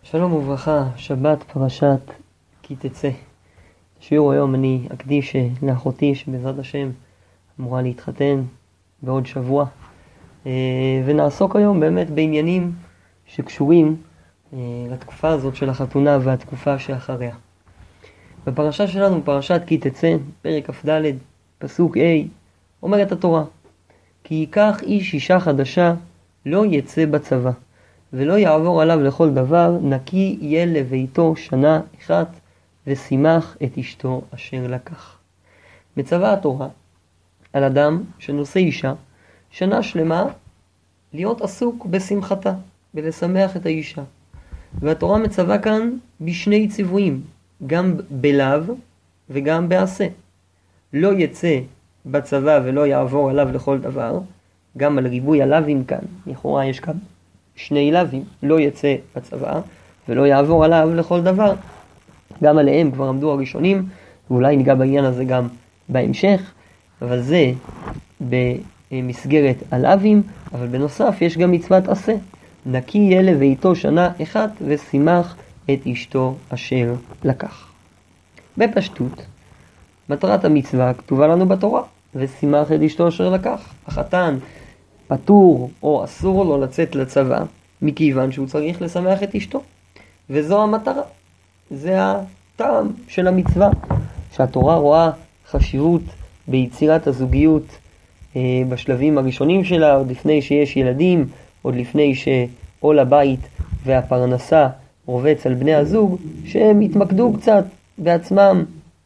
שלום וברכה, שבת פרשת כי תצא. שיעור היום אני אקדיש לאחותי שבעזרת השם אמורה להתחתן בעוד שבוע, ונעסוק היום באמת בעניינים שקשורים לתקופה הזאת של החתונה והתקופה שאחריה. בפרשה שלנו, פרשת כי תצא, פרק כ"ד, פסוק ה', אומרת התורה: כי ייקח איש אישה חדשה, לא יצא בצבא, ולא יעבור עליו לכל דבר, נקי יהיה לביתו שנה אחת, ושימח את אשתו אשר לקח. מצווה התורה על אדם שנושא אישה שנה שלמה להיות עסוק בשמחתה, ולשמח את האישה. והתורה מצווה כאן בשני ציוויים, גם בלאו וגם בעשה. לא יצא בצבא ולא יעבור עליו לכל דבר, גם על ריבוי הלאווים כאן, לכאורה יש כאן שני לאווים, לא יצא בצבא ולא יעבור עליו לכל דבר. גם עליהם כבר עמדו הראשונים, ואולי ניגע בעניין הזה גם בהמשך, אבל זה במסגרת הלאווים. אבל בנוסף יש גם מצוות עשה: נקי יהיה לביתו שנה אחת, ושימח את אשתו אשר לקח. בפשטות, מטרת המצווה כתובה לנו בתורה: ושימח את אשתו אשר לקח. החתן פטור או אסור לו לצאת לצבא, מכיוון שהוא צריך לשמח את אשתו. וזו המטרה, זה הטעם של המצווה, שהתורה רואה חשיבות ביצירת הזוגיות בשלבים הראשונים שלה, עוד לפני שיש ילדים, עוד לפני שעול הבית והפרנסה רובץ על בני הזוג, שהם יתמקדו קצת בעצמם,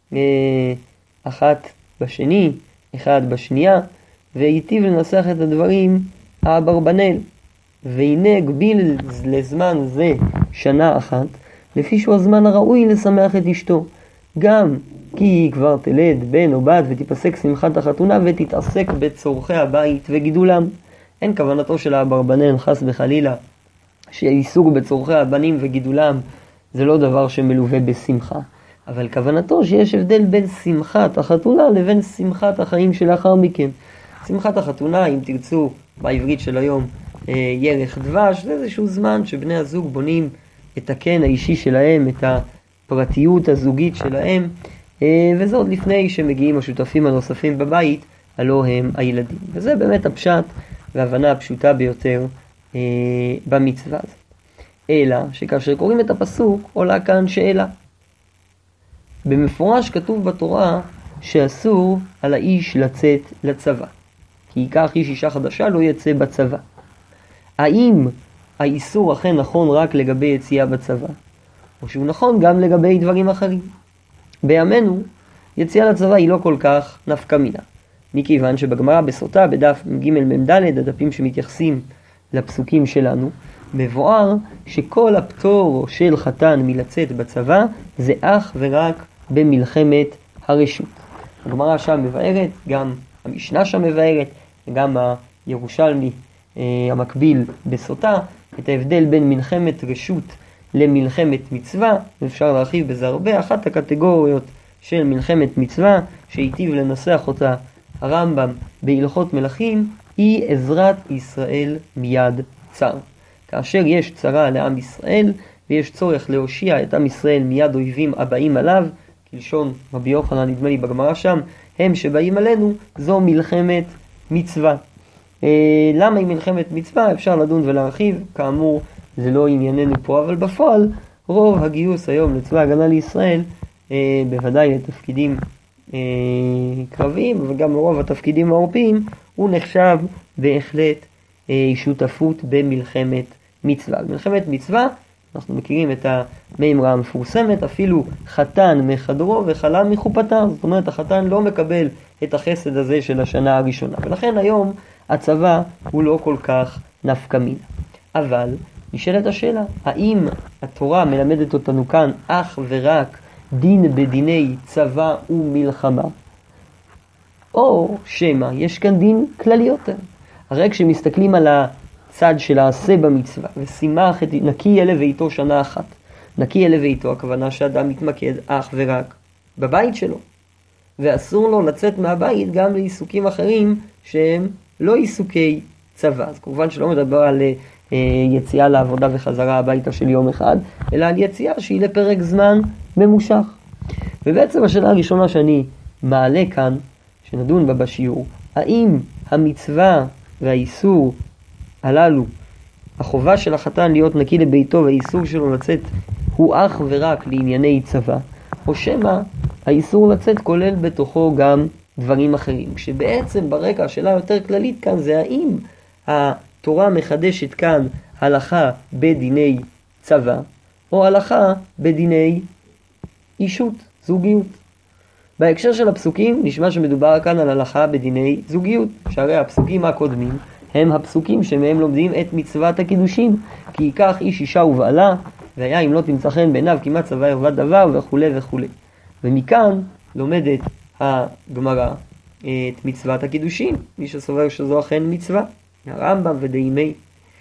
אחת בשני, אחד בשנייה, והיטיב לנסח את הדברים האברבנאל: והנה גביל לזמן זה שנה אחת, לפי שהוא הזמן הראוי לשמח את אשתו, גם כי היא כבר תלד בן או בת ותיפסק שמחת החתונה ותתעסק בצורכי הבית וגידולם. אין כוונתו של האברבנאל חס וחלילה שעיסוק בצורכי הבנים וגידולם זה לא דבר שמלווה בשמחה, אבל כוונתו שיש הבדל בין שמחת החתונה לבין שמחת החיים שלאחר מכן. שמחת החתונה, אם תרצו בעברית של היום, ירח דבש, זה איזשהו זמן שבני הזוג בונים את הקן האישי שלהם, את הפרטיות הזוגית שלהם, וזה עוד לפני שמגיעים השותפים הנוספים בבית, הלא הם הילדים. וזה באמת הפשט וההבנה הפשוטה ביותר במצווה הזאת. אלא שכאשר קוראים את הפסוק עולה כאן שאלה. במפורש כתוב בתורה שאסור על האיש לצאת לצבא, כי ייקח איש אישה חדשה, לא יצא בצבא. האם האיסור אכן נכון רק לגבי יציאה בצבא, או שהוא נכון גם לגבי דברים אחרים? בימינו יציאה לצבא היא לא כל כך נפקא מינה, מכיוון שבגמרא בסוטה בדף ג' מ"ד, הדפים שמתייחסים לפסוקים שלנו, מבואר שכל הפטור של חתן מלצאת בצבא זה אך ורק במלחמת הרשות. הגמרא שם מבארת, גם המשנה שם מבארת, וגם הירושלמי המקביל בסוטה, את ההבדל בין מלחמת רשות למלחמת מצווה. ואפשר להרחיב בזה הרבה. אחת הקטגוריות של מלחמת מצווה שהיטיב לנסח אותה הרמב"ם בהלכות מלכים היא עזרת ישראל מיד צר. כאשר יש צרה לעם ישראל ויש צורך להושיע את עם ישראל מיד אויבים הבאים עליו, כלשון רבי יוחנן נדמה לי בגמרא שם, הם שבאים עלינו, זו מלחמת מצווה. למה היא מלחמת מצווה? אפשר לדון ולהרחיב, כאמור זה לא ענייננו פה, אבל בפועל רוב הגיוס היום לצבא הגנה לישראל, בוודאי לתפקידים קרביים וגם לרוב התפקידים העורפיים, הוא נחשב בהחלט שותפות במלחמת מצווה. במלחמת מצווה אנחנו מכירים את המימרה המפורסמת: אפילו חתן מחדרו וכלה מחופתה. זאת אומרת, החתן לא מקבל את החסד הזה של השנה הראשונה, ולכן היום הצבא הוא לא כל כך נפקא מינה. אבל נשאלת השאלה, האם התורה מלמדת אותנו כאן אך ורק דין בדיני צבא ומלחמה, או שמא יש כאן דין כללי יותר? הרי כשמסתכלים על הצד של העשה במצווה, ושימח את נקי יהיה לביתו שנה אחת, נקי יהיה לביתו, הכוונה שאדם מתמקד אך ורק בבית שלו, ואסור לו לצאת מהבית גם לעיסוקים אחרים שהם לא עיסוקי צבא. אז כמובן שלא מדבר על יציאה לעבודה וחזרה הביתה של יום אחד, אלא על יציאה שהיא לפרק זמן ממושך. ובעצם השאלה הראשונה שאני מעלה כאן, שנדון בה בשיעור, האם המצווה והאיסור הללו, החובה של החתן להיות נקי לביתו והאיסור שלו לצאת הוא אך ורק לענייני צבא, או שמא האיסור לצאת כולל בתוכו גם דברים אחרים, כשבעצם ברקע השאלה יותר כללית כאן זה האם התורה מחדשת כאן הלכה בדיני צבא, או הלכה בדיני אישות, זוגיות. בהקשר של הפסוקים נשמע שמדובר כאן על הלכה בדיני זוגיות, שהרי הפסוקים הקודמים הם הפסוקים שמהם לומדים את מצוות הקידושים, כי ייקח איש אישה ובעלה, והיה אם לא תמצא חן בעיניו כמעט צבא ירבת דבר וכו' וכו'. ומכאן לומדת הגמרא את מצוות הקידושים, מי שסובר שזו אכן מצווה, הרמב"ם ודיימי.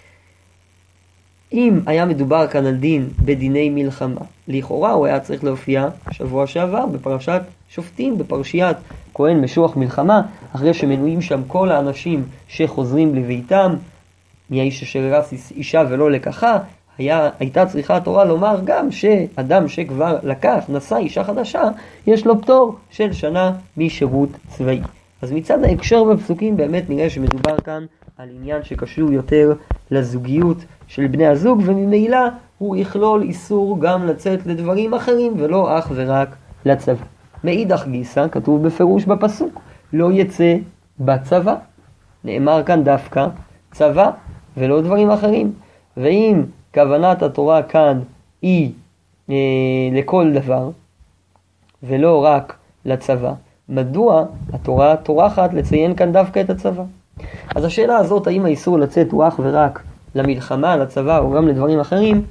אם היה מדובר כאן על דין בדיני מלחמה, לכאורה הוא היה צריך להופיע שבוע שעבר בפרשת שופטים, בפרשיית כהן משוח מלחמה, אחרי שמנויים שם כל האנשים שחוזרים לביתם, מהאיש אשר הרס אישה ולא לקחה, הייתה צריכה התורה לומר גם שאדם שכבר לקח, נשא אישה חדשה, יש לו פטור של שנה משירות צבאי. אז מצד ההקשר בפסוקים באמת נראה שמדובר כאן על עניין שקשור יותר לזוגיות של בני הזוג, וממילא הוא יכלול איסור גם לצאת לדברים אחרים ולא אך ורק לצבא. מאידך גיסא כתוב בפירוש בפסוק, לא יצא בצבא. נאמר כאן דווקא צבא ולא דברים אחרים. ואם כוונת התורה כאן היא לכל דבר ולא רק לצבא, מדוע התורה טורחת לציין כאן דווקא את הצבא? אז השאלה הזאת, האם האיסור לצאת הוא אך ורק למלחמה, לצבא או גם לדברים אחרים,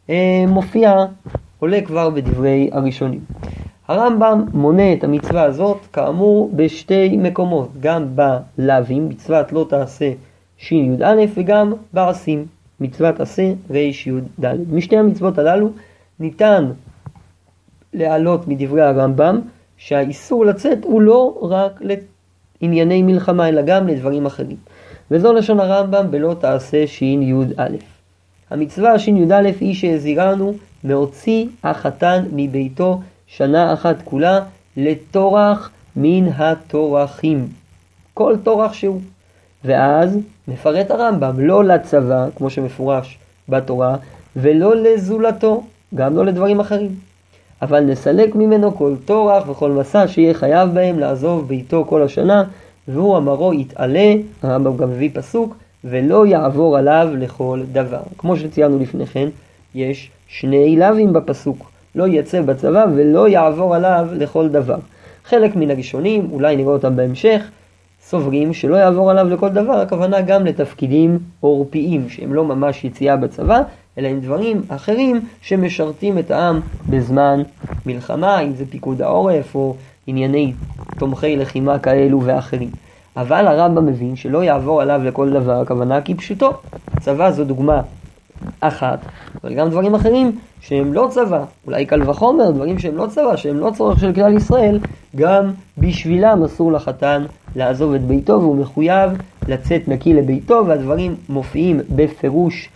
עולה כבר בדברי הראשונים. הרמב"ם מונה את המצווה הזאת כאמור בשתי מקומות, גם בלווים, מצוות לא תעשה שי"א, וגם בעשים, מצוות עשה רי"ד. משתי המצוות הללו ניתן להעלות מדברי הרמב"ם שהאיסור לצאת הוא לא רק לענייני מלחמה אלא גם לדברים אחרים. וזו לשון הרמב"ם בלא תעשה שי"א. המצווה שי"א היא שהזהירנו להוציא החתן מביתו שנה אחת כולה לטורח מן הטורחים, כל טורח שהוא. ואז מפרט הרמב"ם לא לצבא כמו שמפורש בתורה ולא לזולתו, גם לא לדברים אחרים, אבל נסלק ממנו כל טורח וכל מסע שיהיה חייב בהם לעזוב ביתו כל השנה, והוא אמרו יתעלה, הרמב"ם גם מביא פסוק, ולא יעבור עליו לכל דבר. כמו שציינו לפני כן, יש שני לווים בפסוק, לא יצא בצבא ולא יעבור עליו לכל דבר. חלק מן הראשונים, אולי נראה אותם בהמשך, סוברים שלא יעבור עליו לכל דבר, הכוונה גם לתפקידים עורפיים, שהם לא ממש יציאה בצבא, אלא עם דברים אחרים שמשרתים את העם בזמן מלחמה, אם זה פיקוד העורף או ענייני תומכי לחימה כאלו ואחרים. אבל הרמב"ם מבין שלא יעבור עליו לכל דבר, הכוונה כפשוטו. צבא זו דוגמה אחת, אבל גם דברים אחרים שהם לא צבא, אולי קל וחומר, דברים שהם לא צבא, שהם לא צורך של כלל ישראל, גם בשבילם אסור לחתן לעזוב את ביתו, והוא מחויב לצאת נקי לביתו, והדברים מופיעים בפירוש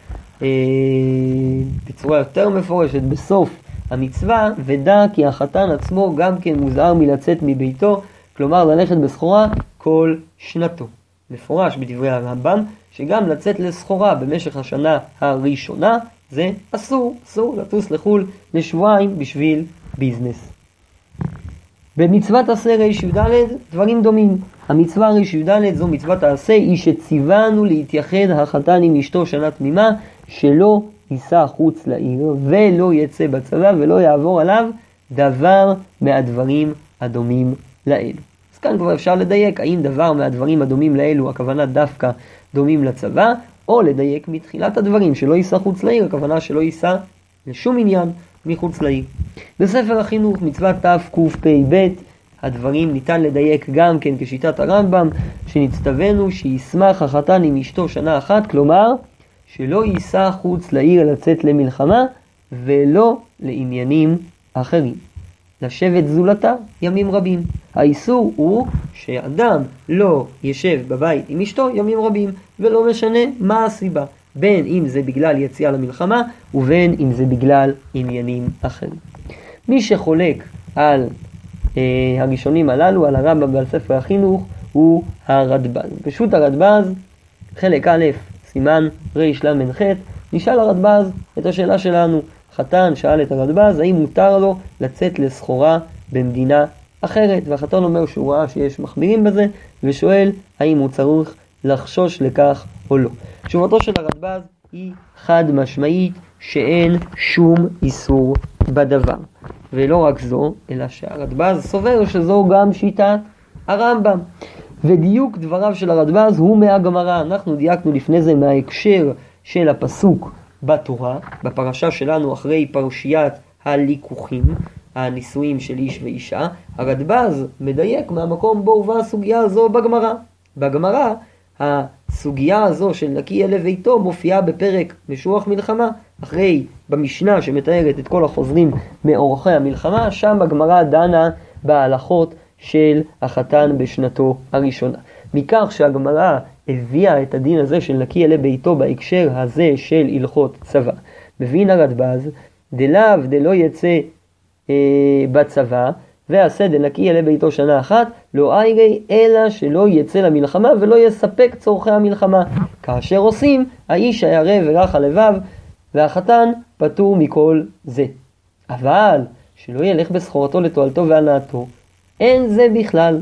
בצורה יותר מפורשת בסוף המצווה, ודע כי החתן עצמו גם כן מוזהר מלצאת מביתו, כלומר ללכת בסחורה כל שנתו. מפורש בדברי הרמב"ם שגם לצאת לסחורה במשך השנה הראשונה זה אסור, אסור לטוס לחול לשבועיים בשביל ביזנס. במצוות עשה רי"ד דברים דומים. המצווה רי"ד זו מצוות העשה, היא שציוונו להתייחד החתן עם אשתו שנה תמימה, שלא ייסע חוץ לעיר ולא יצא בצבא ולא יעבור עליו דבר מהדברים הדומים לאלו. אז כאן כבר אפשר לדייק האם דבר מהדברים הדומים לאלו, הכוונה דווקא דומים לצבא, או לדייק מתחילת הדברים שלא ייסע חוץ לעיר, הכוונה שלא ייסע לשום עניין מחוץ לעיר. בספר החינוך מצוות תקפ"ב הדברים ניתן לדייק גם כן כשיטת הרמב"ם, שנצטווינו שישמח החתן עם אשתו שנה אחת, כלומר שלא ייסע חוץ לעיר לצאת למלחמה ולא לעניינים אחרים, לשבת זולתה ימים רבים. האיסור הוא שאדם לא ישב בבית עם אשתו ימים רבים, ולא משנה מה הסיבה. בין אם זה בגלל יציאה למלחמה ובין אם זה בגלל עניינים אחרים. מי שחולק על הראשונים הללו, על הרמב"ם ועל ספר החינוך, הוא הרדב"ז. פשוט הרדב"ז, חלק א', סימן רל"ח, נשאל הרדב"ז את השאלה שלנו. חתן שאל את הרדב"ז האם מותר לו לצאת לסחורה במדינה אחרת, והחתן אומר שהוא ראה שיש מחמירים בזה, ושואל האם הוא צריך לחשוש לכך או לא. תשובתו של הרדב"ז היא חד משמעית שאין שום איסור בדבר. ולא רק זו, אלא שהרדב"ז סובר שזו גם שיטת הרמב"ם. ודיוק דבריו של הרדב"ז הוא מהגמרא. אנחנו דייקנו לפני זה מההקשר של הפסוק בתורה, בפרשה שלנו אחרי פרשיית הליקוחים, הנישואים של איש ואישה. הרדב"ז מדייק מהמקום בו הובאה הסוגיה הזו בגמרא. בגמרא הסוגיה הזו של נקי יהיה לביתו מופיעה בפרק משוח מלחמה, אחרי במשנה שמתארת את כל החוזרים מאורחי המלחמה. שם בגמרא דנה בהלכות של החתן בשנתו הראשונה. מכך שהגמרא הביאה את הדין הזה של נקי יהיה לביתו בהקשר הזה של הלכות צבא, מבין הרדב"ז דלאו דלא יצא בצבא ועשה דנקי יהיה לביתו שנה אחת, לא איירי אלא שלא יצא למלחמה ולא יספק צורכי המלחמה. כאשר עושים, האיש הירא ורך הלבב והחתן פטור מכל זה. אבל שלא ילך בסחורתו לתועלתו והנאתו, אין זה בכלל.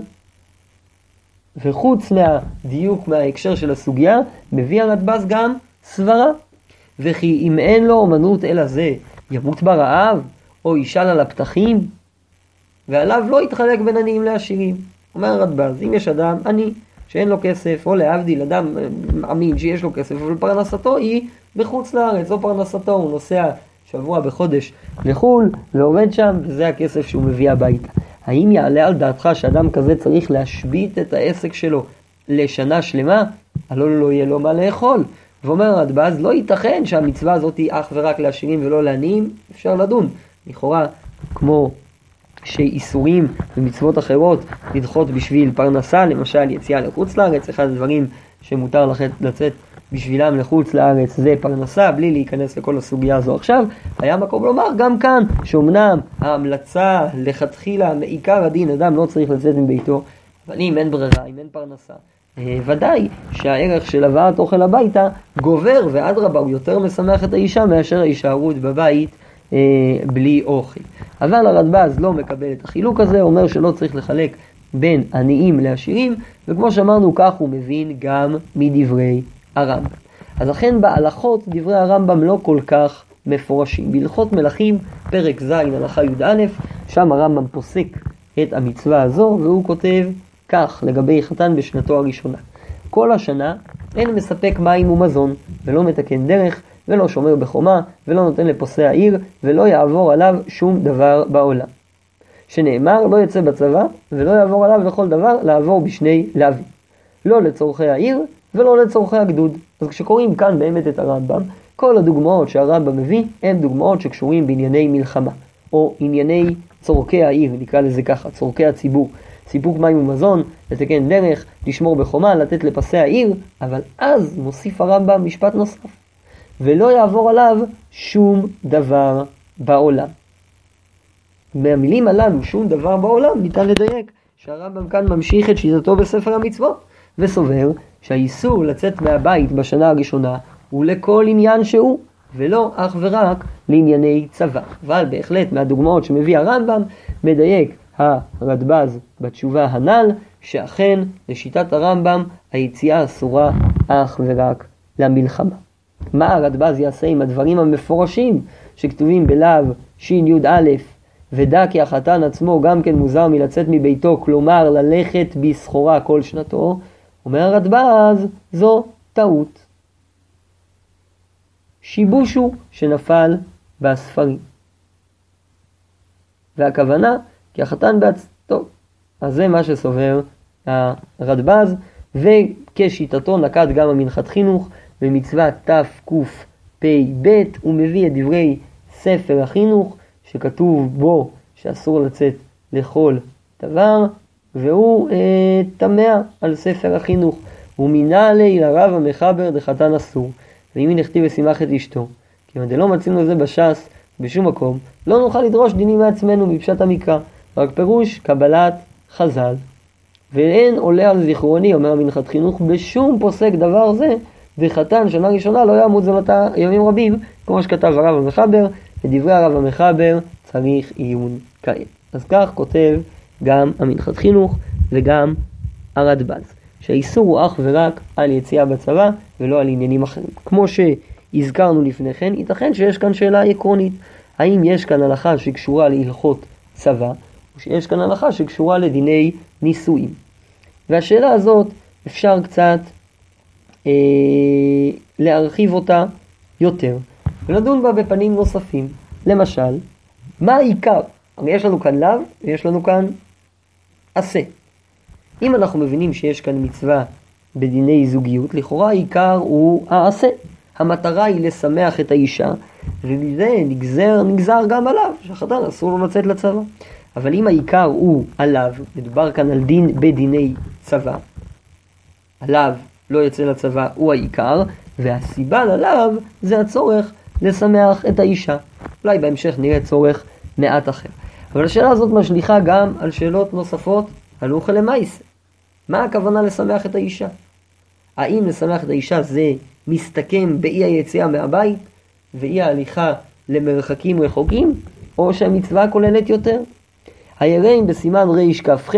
וחוץ מהדיוק מההקשר של הסוגיה, מביא הרדב"ז גם סברה. וכי אם אין לו אומנות אלא זה, ימות ברעב או ישאל על הפתחים, ועליו לא יתחלק בין עניים לעשירים. אומר הרדב"ז, אם יש אדם עני שאין לו כסף, או להבדיל אדם אמין שיש לו כסף, אבל פרנסתו היא בחוץ לארץ, או פרנסתו הוא נוסע שבוע בחודש לחול ועובד שם, וזה הכסף שהוא מביא הביתה. האם יעלה על דעתך שאדם כזה צריך להשבית את העסק שלו לשנה שלמה? הלא לא יהיה לו מה לאכול. ואומר הרדב"ז, לא ייתכן שהמצווה הזאת היא אך ורק לעשירים ולא לעניים. אפשר לדון. לכאורה, כמו שאיסורים ומצוות אחרות לדחות בשביל פרנסה, למשל יציאה לחוץ לארץ, אחד הדברים שמותר לצאת בשבילם לחוץ לארץ זה פרנסה, בלי להיכנס לכל הסוגיה הזו עכשיו. היה מקום לומר גם כאן שאומנם ההמלצה לכתחילה מעיקר הדין אדם לא צריך לצאת מביתו, אבל אם אין ברירה, אם אין פרנסה, ודאי שהערך של הבאת אוכל הביתה גובר, ואדרבה הוא יותר משמח את האישה מאשר ההישארות בבית בלי אוכל. אבל הרדב"ז לא מקבל את החילוק הזה, אומר שלא צריך לחלק בין עניים לעשירים, וכמו שאמרנו כך הוא מבין גם מדברי הרמב"ם. אז לכן בהלכות דברי הרמב"ם לא כל כך מפורשים. בהלכות מלכים פרק ז' הלכה י"א, שם הרמב"ם פוסק את המצווה הזו, והוא כותב כך לגבי חתן בשנתו הראשונה: כל השנה אין מספק מים ומזון, ולא מתקן דרך, ולא שומר בחומה, ולא נותן לפוסע העיר, ולא יעבור עליו שום דבר בעולם. שנאמר, לא יצא בצבא, ולא יעבור עליו לכל דבר לעבור בשני להבים. לא לצורכי העיר, ולא לצורכי הגדוד. אז כשקוראים כאן באמת את הרמב"ם, כל הדוגמאות שהרמב"ם מביא, הן דוגמאות שקשורים בענייני מלחמה, או ענייני צורכי העיר, נקרא לזה ככה, צורכי הציבור. סיפוק מים ומזון, לתקן דרך, לשמור בחומה, לתת לפסי העיר, אבל אז מוסיף הרמב"ם משפט נוסף. ולא יעבור עליו שום דבר בעולם. מהמילים הללו, שום דבר בעולם, ניתן לדייק שהרמב"ם כאן ממשיך את שיטתו בספר המצוות, וסובר שהאיסור לצאת מהבית בשנה הראשונה הוא לכל עניין שהוא, ולא אך ורק לענייני צבא. אבל בהחלט מהדוגמאות שמביא הרמב"ם, מדייק הרדב"ז בתשובה הנ"ל, שאכן לשיטת הרמב"ם היציאה אסורה אך ורק למלחמה. מה הרדב"ז יעשה עם הדברים המפורשים שכתובים בלאו שי"א, ודע כי החתן עצמו גם כן מוזר מלצאת מביתו, כלומר ללכת בסחורה כל שנתו? אומר הרדב"ז, זו טעות. שיבוש הוא שנפל בספרים. והכוונה, כי החתן טוב, אז זה מה שסובר הרדב"ז, וכשיטתו נקט גם המנחת חינוך במצוות תקפ"ב, הוא מביא את דברי ספר החינוך שכתוב בו שאסור לצאת לכל דבר, והוא תמה על ספר החינוך. ומינה לי לרב המחבר דחתן אסור. ואם נכתיב ושימח את אשתו, כי אם לא מצינו זה בש"ס בשום מקום, לא נוכל לדרוש דינים מעצמנו מפשט המקרא, רק פירוש קבלת חז"ל. ואין עולה על זיכרוני, אומר המנחת חינוך, בשום פוסק דבר זה, וחתן שנה ראשונה לא יעמוד זולתה ימים רבים, כמו שכתב הרב המחבר, ודברי הרב המחבר צריך עיון כעת. אז כך כותב גם המנחת חינוך וגם הרדב"ז, שהאיסור הוא אך ורק על יציאה בצבא ולא על עניינים אחרים. כמו שהזכרנו לפני כן, ייתכן שיש כאן שאלה עקרונית, האם יש כאן הלכה שקשורה להלכות צבא, או שיש כאן הלכה שקשורה לדיני נישואים. והשאלה הזאת אפשר קצת להרחיב אותה יותר, ולדון בה בפנים נוספים. למשל, מה העיקר? הרי יש לנו כאן לאו ויש לנו כאן עשה. אם אנחנו מבינים שיש כאן מצווה בדיני זוגיות, לכאורה העיקר הוא העשה. המטרה היא לשמח את האישה, ומזה נגזר גם עליו, שהחתן אסור לו לצאת לצבא. אבל אם העיקר הוא עליו, מדובר כאן על דין בדיני צבא, עליו לא יצא לצבא הוא העיקר, והסיבה עליו זה הצורך לשמח את האישה. אולי בהמשך נראה צורך מעט אחר. אבל השאלה הזאת משליכה גם על שאלות נוספות, הלכה למעשה. מה הכוונה לשמח את האישה? האם לשמח את האישה זה מסתכם באי היציאה מהבית, ואי ההליכה למרחקים רחוקים, או שהמצווה כוללת יותר? היראים בסימן ריש כ"ח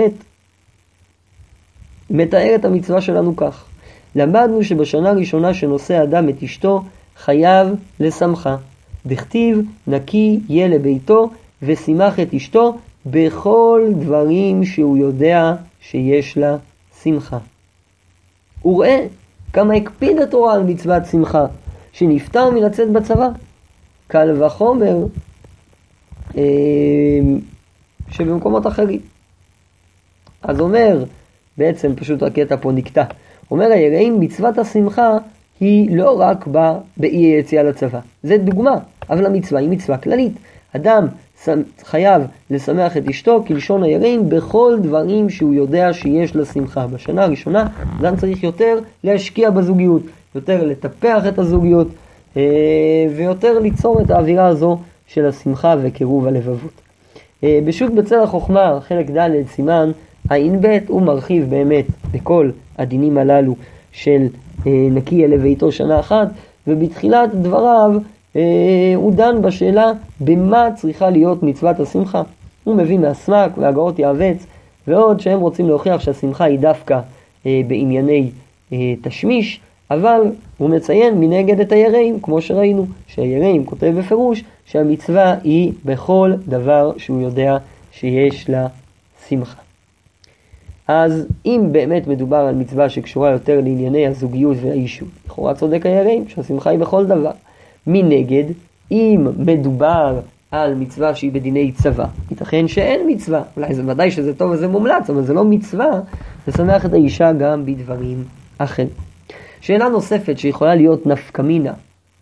מתאר את המצווה שלנו כך. למדנו שבשנה הראשונה שנושא אדם את אשתו, חייב לשמחה. דכתיב נקי יהיה לביתו ושימח את אשתו בכל דברים שהוא יודע שיש לה שמחה. וראה כמה הקפיד התורה על מצוות שמחה, שנפטר מלצאת בצבא. קל וחומר שבמקומות אחרים. אז אומר, בעצם פשוט הקטע פה נקטע, אומר היראים, מצוות השמחה היא לא רק באי היציאה לצבא. זה דוגמה, אבל המצווה היא מצווה כללית. אדם חייב לשמח את אשתו, כלשון היראים, בכל דברים שהוא יודע שיש לה שמחה. בשנה הראשונה אדם צריך יותר להשקיע בזוגיות, יותר לטפח את הזוגיות, ויותר ליצור את האווירה הזו של השמחה וקירוב הלבבות. בשו"ת בצל החוכמה, חלק ד' סימן עין ב', הוא מרחיב באמת בכל הדינים הללו של נקי יהיה לביתו שנה אחת, ובתחילת דבריו הוא דן בשאלה במה צריכה להיות מצוות השמחה. הוא מביא מהסמ"ק והגאות יעבץ ועוד שהם רוצים להוכיח שהשמחה היא דווקא בענייני תשמיש, אבל הוא מציין מנגד את היראים, כמו שראינו שהיראים כותב בפירוש שהמצווה היא בכל דבר שהוא יודע שיש לה שמחה. אז אם באמת מדובר על מצווה שקשורה יותר לענייני הזוגיות והאישות, לכאורה צודק היראים שהשמחה היא בכל דבר. מנגד, אם מדובר על מצווה שהיא בדיני צבא, ייתכן שאין מצווה, אולי זה ודאי שזה טוב וזה מומלץ, אבל זה לא מצווה לשמח את האישה גם בדברים אחרים. שאלה נוספת שיכולה להיות נפקמינה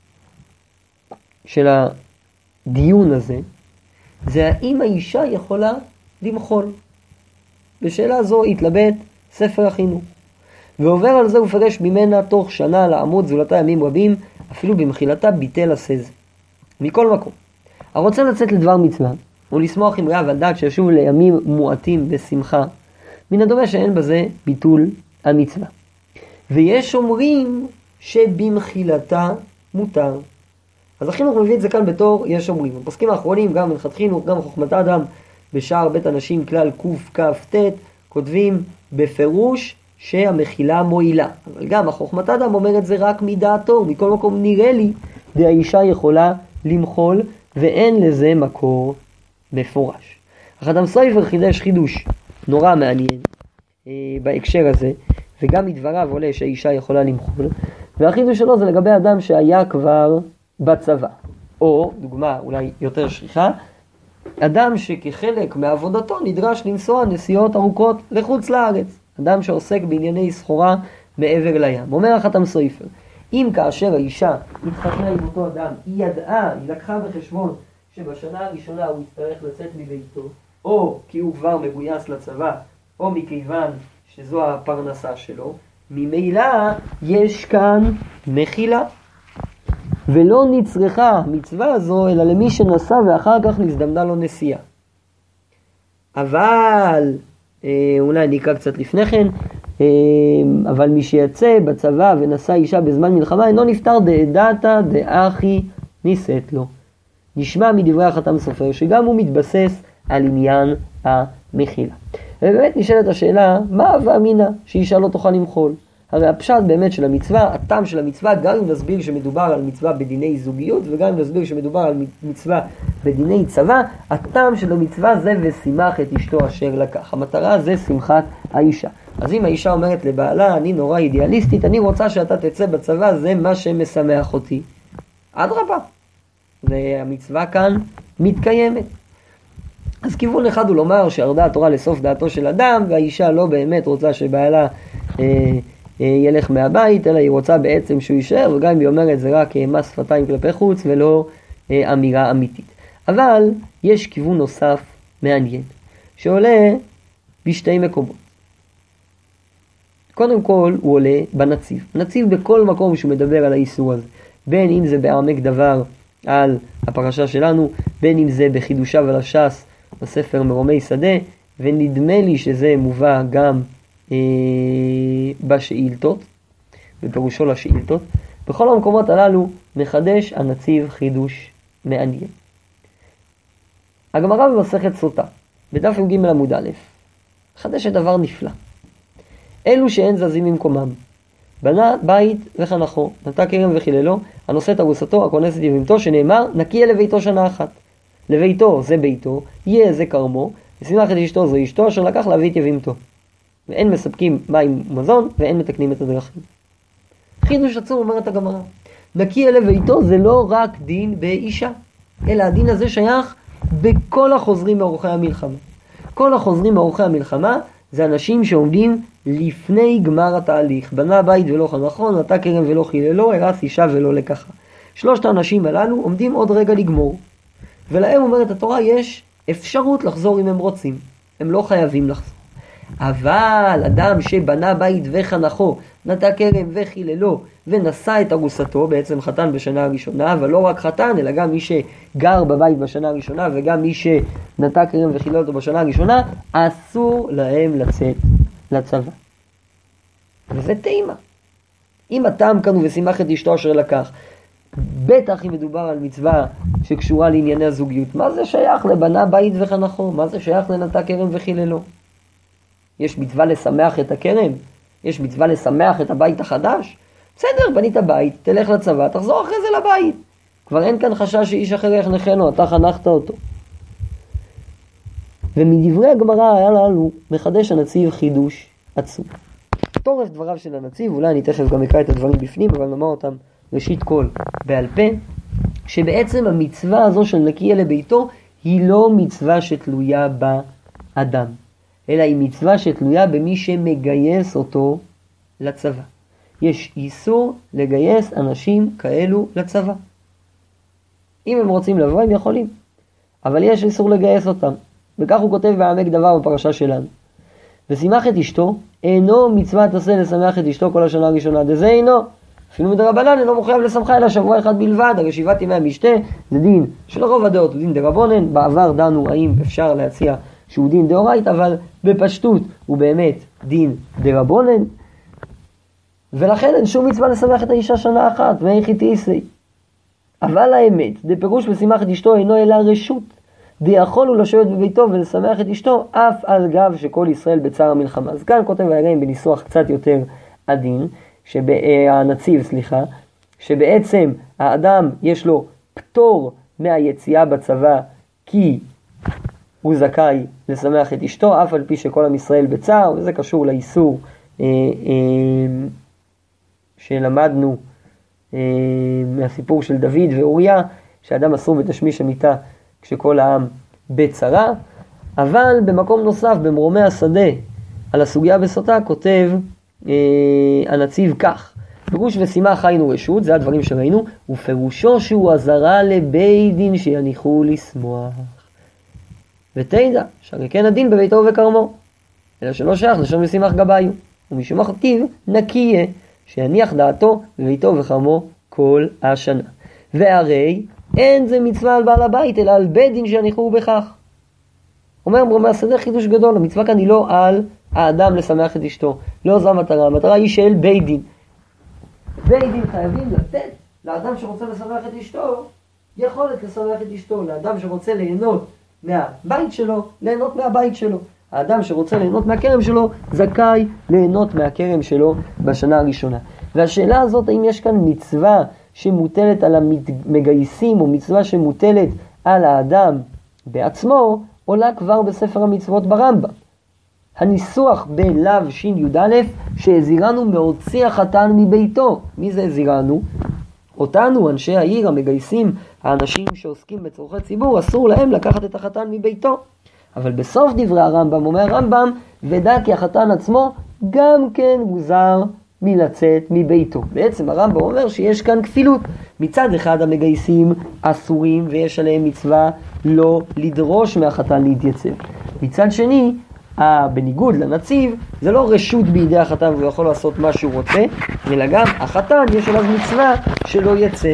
של הדיון הזה, זה האם האישה יכולה למחול. בשאלה זו התלבט ספר החינוך, ועובר על זה ופרש ממנה תוך שנה לעמוד זולתה ימים רבים, אפילו במחילתה ביטל עשה זה. מכל מקום, הרוצה לצאת לדבר מצווה, ולשמוח עם רעיו על דעת שישוב לימים מועטים בשמחה, מן הדומה שאין בזה ביטול המצווה. ויש אומרים שבמחילתה מותר. אז החינוך מביא את זה כאן בתור יש אומרים. הפוסקים האחרונים, גם מנחת חינוך, גם חוכמת אדם, בשער בית אנשים כלל קכ"ט, כותבים בפירוש שהמחילה מועילה. אבל גם החוכמת אדם אומר את זה רק מדעתו. מכל מקום נראה לי שהאישה יכולה למחול, ואין לזה מקור מפורש. החתם סופר חידש חידוש נורא מעניין בהקשר הזה, וגם מדבריו עולה שהאישה יכולה למחול, והחידוש שלו זה לגבי אדם שהיה כבר בצבא. או, דוגמה אולי יותר שכיחה, אדם שכחלק מעבודתו נדרש לנסוע נסיעות ארוכות לחוץ לארץ. אדם שעוסק בענייני סחורה מעבר לים. אומר החתם סופר, אם כאשר האישה התחתנה עם אותו אדם, היא ידעה, היא לקחה בחשבון שבשנה הראשונה הוא יצטרך לצאת מביתו, או כי הוא כבר מגויס לצבא, או מכיוון שזו הפרנסה שלו, ממילא יש כאן מחילה. ולא נצרכה המצווה הזו אלא למי שנסע ואחר כך נזדמנה לו נסיעה. אבל, אולי נקרא קצת לפני כן, אבל מי שיצא בצבא ונשא אישה בזמן מלחמה אינו נפטר דעתה דאחי נישאת לו. נשמע מדברי החתם סופר שגם הוא מתבסס על עניין המחילה. ובאמת נשאלת השאלה, מה הווה אמינא שאישה לא תוכל למחול? הרי הפשט באמת של המצווה, הטעם של המצווה, גם אם נסביר שמדובר על מצווה בדיני זוגיות, וגם אם נסביר שמדובר על מצווה בדיני צבא, הטעם של המצווה זה ושימח את אשתו אשר לקח. המטרה זה שמחת האישה. אז אם האישה אומרת לבעלה, אני נורא אידיאליסטית, אני רוצה שאתה תצא בצבא, זה מה שמשמח אותי. אדרבה. והמצווה כאן מתקיימת. אז כיוון אחד הוא לומר שירדה התורה לסוף דעתו של אדם, והאישה לא באמת רוצה שבעלה ילך מהבית, אלא היא רוצה בעצם שהוא יישאר, וגם אם היא אומרת זה רק מס שפתיים כלפי חוץ ולא אמירה אמיתית. אבל יש כיוון נוסף מעניין, שעולה בשתי מקומות. קודם כל הוא עולה בנציב. נציב בכל מקום שהוא מדבר על האיסור הזה, בין אם זה בעמק דבר על הפרשה שלנו, בין אם זה בחידושיו על הש"ס בספר מרומי שדה, ונדמה לי שזה מובא גם בשאילתות, בפירושו לשאילתות. בכל המקומות הללו מחדש הנציב חידוש מעניין. הגמרא במסכת סוטה, בדף י"ג עמוד א', מחדשת דבר נפלא. אלו שאין זזים ממקומם, בנה בית וחנכו, נטע כרם וחיללו, הנושא את ארוסתו, הכונס את יבימתו, שנאמר, נקי לביתו שנה אחת. לביתו זה ביתו, יהיה זה כרמו, ושימח את אשתו זו אשתו, אשר לקח להביא את יבימתו. ואין מספקים מים ומזון, ואין מתקנים את הדרכים. חידוש עצום אומרת הגמרא. נקי לביתו זה לא רק דין באישה, אלא הדין הזה שייך בכל החוזרים מאורחי המלחמה. כל החוזרים מאורחי המלחמה זה אנשים שעומדים לפני גמר התהליך. בנה בית ולא חנכו, נטע כרם ולא חיללו, הרס אישה ולא לקחה. שלושת האנשים הללו עומדים עוד רגע לגמור. ולהם אומרת התורה, יש אפשרות לחזור אם הם רוצים. הם לא חייבים לחזור. אבל אדם שבנה בית וחנכו, נטע כרם וחיללו, ונשא את ארוסתו, בעצם חתן בשנה הראשונה, אבל לא רק חתן, אלא גם מי שגר בבית בשנה הראשונה, וגם מי שנטע כרם וחילל אותו בשנה הראשונה, אסור להם לצאת לצבא. וזה טעימה. אם הטעם כאן הוא ושימח את אשתו אשר לקח, בטח אם מדובר על מצווה שקשורה לענייני הזוגיות, מה זה שייך לבנה בית וחנכו? מה זה שייך לנטע כרם וחיללו? יש מצווה לשמח את הכרם? יש מצווה לשמח את הבית החדש? בסדר, בנית בית, תלך לצבא, תחזור אחרי זה לבית. כבר אין כאן חשש שאיש אחר יחנכנו, אתה חנכת אותו. ומדברי הגמרא הללו מחדש הנציב חידוש עצום. תורף דבריו של הנציב, אולי אני תכף גם אקרא את הדברים בפנים, אבל נאמר אותם ראשית כל בעל פה, שבעצם המצווה הזו של נקי לביתו היא לא מצווה שתלויה באדם, אלא היא מצווה שתלויה במי שמגייס אותו לצבא. יש איסור לגייס אנשים כאלו לצבא. אם הם רוצים לבוא הם יכולים, אבל יש איסור לגייס אותם. וכך הוא כותב בעמק דבר בפרשה שלנו. ושימח את אשתו, אינו מצוות עשה לשמח את אשתו כל השנה הראשונה, דזה אינו. אפילו מדרבנן אינו מחויב לשמחה אלא שבוע אחד בלבד, הרי 7 ימי המשתה זה דין שלרוב הדעות הוא דין דרבנן. בעבר דנו האם אפשר להציע שהוא דין דאורייתא, אבל בפשטות הוא באמת דין דרבנן, ולכן אין שום מצווה לשמח את האישה שנה אחת, ואיכי תיסי. אבל האמת, דפירוש ושימח את אשתו אינו אלא רשות, דיכול הוא לשבת בביתו ולשמח את אשתו, אף על גב שכל ישראל בצער המלחמה. אז כאן כותב הרגעים בניסוח קצת יותר עדין, הנציב, שבעצם האדם יש לו פטור מהיציאה בצבא, כי הוא זכאי לשמח את אשתו, אף על פי שכל עם ישראל בצער, וזה קשור לאיסור שלמדנו מהסיפור של דוד ואוריה, שאדם אסור בתשמיש המיטה כשכל העם בצרה. אבל במקום נוסף, במרומי השדה, על הסוגיה בסוטה, כותב הנציב כך: פירוש ושימח היינו רשות, זה הדברים שראינו, ופירושו שהוא עזרה לבית דין שיניחו לשמוח. ותדע, שהרי כן הדין בביתו ובקרמו, אלא שלא שייך לשון ושימח גביו, ומשום הכתיב נקיה, שיניח דעתו בביתו ובקרמו כל השנה. והרי אין זה מצווה על בעל הבית, אלא על בית דין שיניחו בכך. אומר מהשדה חידוש גדול, המצווה כאן היא לא על האדם לשמח את אשתו, לא זו המטרה, המטרה היא של בית דין. בית דין חייבים לתת לאדם שרוצה לשמח את אשתו, יכולת לשמח את אשתו, לאדם שרוצה ליהנות מהבית שלו, ליהנות מהבית שלו. האדם שרוצה ליהנות מהכרם שלו, זכאי ליהנות מהכרם שלו בשנה הראשונה. והשאלה הזאת, האם יש כאן מצווה שמוטלת על המגייסים, או מצווה שמוטלת על האדם בעצמו, עולה כבר בספר המצוות ברמב"ם. הניסוח בלאו שין י"א, שהזירנו מהוציא החתן מביתו. מי זה הזירנו? אותנו, אנשי העיר, המגייסים, האנשים שעוסקים בצורכי ציבור, אסור להם לקחת את החתן מביתו. אבל בסוף דברי הרמב"ם, אומר הרמב"ם, ודע כי החתן עצמו גם כן מוזר מלצאת מביתו. בעצם הרמב"ם אומר שיש כאן כפילות. מצד אחד המגייסים אסורים ויש עליהם מצווה לא לדרוש מהחתן להתייצב. מצד שני, בניגוד לנציב, זה לא רשות בידי החתן והוא יכול לעשות מה שהוא רוצה, אלא גם החתן יש עליו מצווה שלא יצא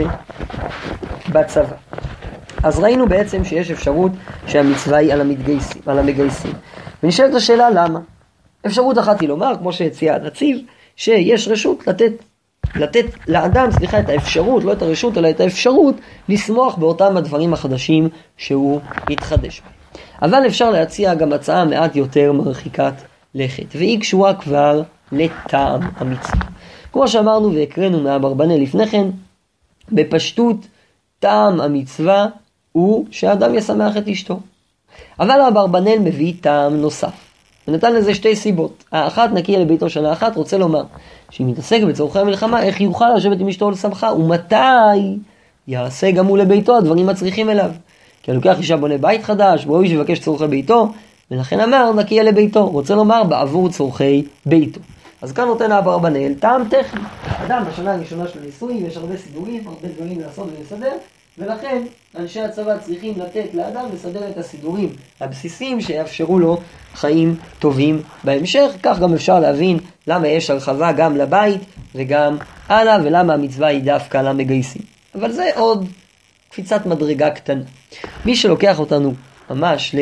בצבא. אז ראינו בעצם שיש אפשרות שהמצווה היא על המגייסים. ונשאלת השאלה למה? אפשרות אחת היא לומר, כמו שהציע הנציב, שיש רשות לתת לאדם, את האפשרות, לא את הרשות, אלא את האפשרות לשמוח באותם הדברים החדשים שהוא יתחדש בהם. אבל אפשר להציע גם הצעה מעט יותר מרחיקת לכת, והיא קשורה כבר לטעם המצווה. כמו שאמרנו והקראנו מהאברבנאל לפני כן, בפשטות טעם המצווה הוא שהאדם ישמח את אשתו. אבל האברבנאל מביא טעם נוסף. ונתן לזה שתי סיבות. האחת, נקי לביתו שנה אחת, רוצה לומר שאם יתעסק בצורכי המלחמה, איך יוכל לשבת עם אשתו לשמחה, ומתי יעשה גם הוא לביתו הדברים מצריכים אליו. כי הלוקח אישה בונה בית חדש, בו איש יבקש צורכי ביתו, ולכן אמר נקי לביתו, רוצה לומר בעבור צורכי ביתו. אז כאן נותן האברבנאל טעם טכני. אדם בשנה הראשונה של הניסוי, יש הרבה סידורים, הרבה דברים לעשות ולסדר, ולכן אנשי הצבא צריכים לתת לאדם לסדר את הסידורים הבסיסיים שיאפשרו לו חיים טובים בהמשך. כך גם אפשר להבין למה יש הרחבה גם לבית וגם הלאה, ולמה המצווה היא דווקא למגייסים. אבל זה עוד קפיצת מדרגה קטנה. מי שלוקח אותנו ממש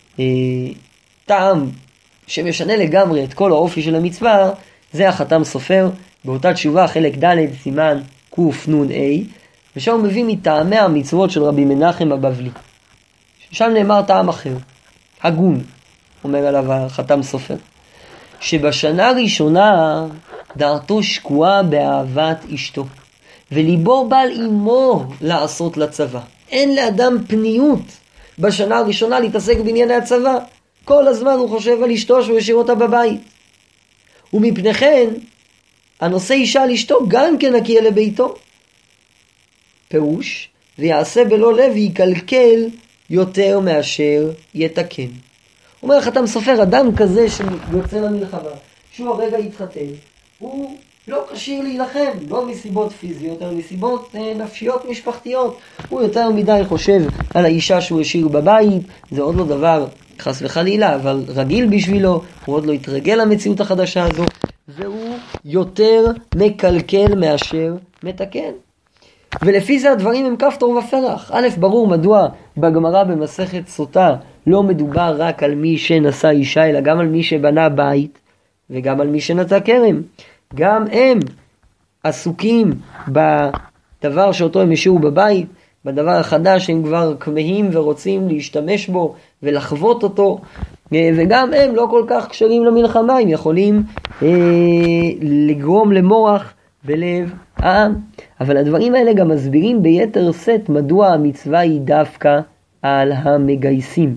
לטעם שמשנה לגמרי את כל האופי של המצווה, זה החתם סופר, באותה תשובה חלק ד' סימן קנ"ה, ושם הוא מביא מטעמי המצוות של רבי מנחם הבבלי. שם נאמר טעם אחר, הגון, אומר עליו החתם סופר, שבשנה הראשונה דעתו שקועה באהבת אשתו, וליבו בעל אימו לעשות לצבא. אין לאדם פניות בשנה הראשונה להתעסק בענייני הצבא. כל הזמן הוא חושב על אשתו שהוא ישאיר אותה בבית. ומפני כן, הנושא אישה על אשתו גם כן נקי לביתו. פירוש, ויעשה בלא לב ויקלקל יותר מאשר יתקן. אומר החתם סופר, אדם כזה שיוצא למלחמה, שהוא הרגע יתחתן, הוא לא קשיר להילחם, לא מסיבות פיזיות, אלא מסיבות נפשיות משפחתיות. הוא יותר מדי חושב על האישה שהוא השאיר בבית, זה עוד לא דבר חס וחלילה, אבל רגיל בשבילו, הוא עוד לא התרגל למציאות החדשה הזו, והוא יותר מקלקל מאשר מתקן. ולפי זה הדברים הם כפתור ופרח. א', ברור מדוע בגמרא במסכת סוטה לא מדובר רק על מי שנשא אישה, אלא גם על מי שבנה בית, וגם על מי שנטע כרם. גם הם עסוקים בדבר שאותו הם השאירו בבית, בדבר החדש הם כבר כמהים ורוצים להשתמש בו ולחוות אותו, וגם הם לא כל כך קשרים למלחמה, הם יכולים לגרום למורח בלב העם. אבל הדברים האלה גם מסבירים ביתר שאת מדוע המצווה היא דווקא על המגייסים.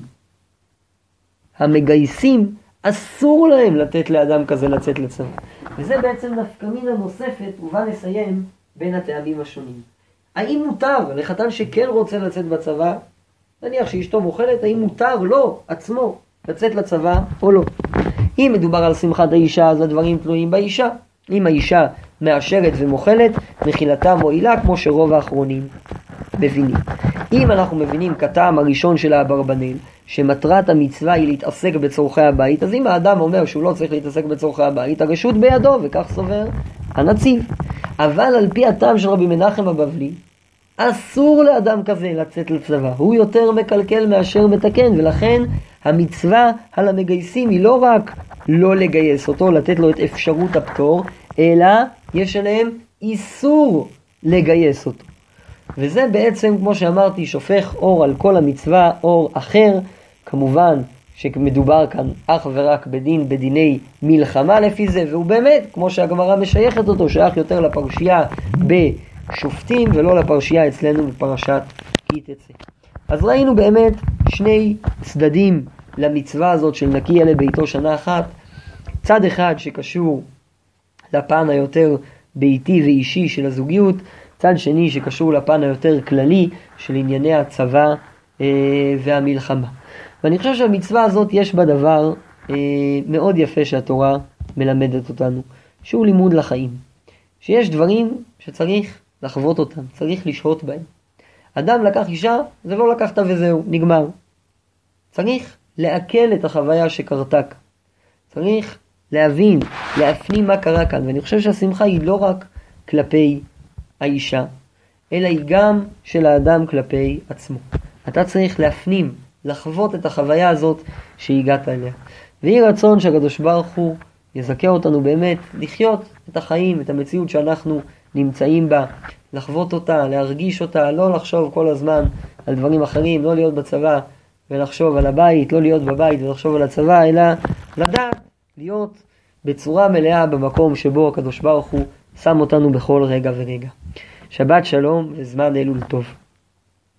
המגייסים אסור להם לתת לאדם כזה לצאת לצבא. וזה בעצם נפקמינה נוספת, ובה נסיים בין הטעמים השונים. האם מותר לחתן שכן רוצה לצאת בצבא, נניח שאשתו מוכלת, האם מותר לו עצמו לצאת לצבא או לא? אם מדובר על שמחת האישה, אז הדברים תלויים באישה. אם האישה מאשרת ומוכלת, מחילתה מועילה, כמו שרוב האחרונים מבינים. אם אנחנו מבינים כטעם הראשון של האברבנאל, שמטרת המצווה היא להתעסק בצורכי הבית, אז אם האדם אומר שהוא לא צריך להתעסק בצורכי הבית, הרשות בידו, וכך סובר הנציב. אבל על פי הטעם של רבי מנחם הבבלי, אסור לאדם כזה לצאת לצבא, הוא יותר מקלקל מאשר מתקן, ולכן המצווה על המגייסים היא לא רק לא לגייס אותו, לתת לו את אפשרות הפטור, אלא יש עליהם איסור לגייס אותו. וזה בעצם, כמו שאמרתי, שופך אור על כל המצווה, אור אחר, כמובן שמדובר כאן אך ורק בדיני מלחמה לפי זה, והוא באמת, כמו שהגמרא משייכת אותו, שייך יותר לפרשייה בשופטים ולא לפרשייה אצלנו בפרשת כי תצא. אז ראינו באמת שני צדדים למצווה הזאת של נקי לביתו שנה אחת. צד אחד שקשור לפן היותר ביתי ואישי של הזוגיות, צד שני שקשור לפן היותר כללי של ענייני הצבא והמלחמה. ואני חושב שהמצווה הזאת יש בה דבר מאוד יפה שהתורה מלמדת אותנו, שהוא לימוד לחיים. שיש דברים שצריך לחוות אותם, צריך לשהות בהם. אדם לקח אישה, זה לא לקחת וזהו, נגמר. צריך לעכל את החוויה שקרתה. צריך להבין, להפנים מה קרה כאן. ואני חושב שהשמחה היא לא רק כלפי האישה, אלא היא גם של האדם כלפי עצמו. אתה צריך להפנים, לחוות את החוויה הזאת שהגעת אליה. ויהי רצון שהקדוש ברוך הוא יזכה אותנו באמת לחיות את החיים, את המציאות שאנחנו נמצאים בה, לחוות אותה, להרגיש אותה, לא לחשוב כל הזמן על דברים אחרים, לא להיות בצבא ולחשוב על הבית, לא להיות בבית ולחשוב על הצבא, אלא לדעת להיות בצורה מלאה במקום שבו הקדוש ברוך הוא שם אותנו בכל רגע ורגע. שבת שלום וזמן אלול טוב.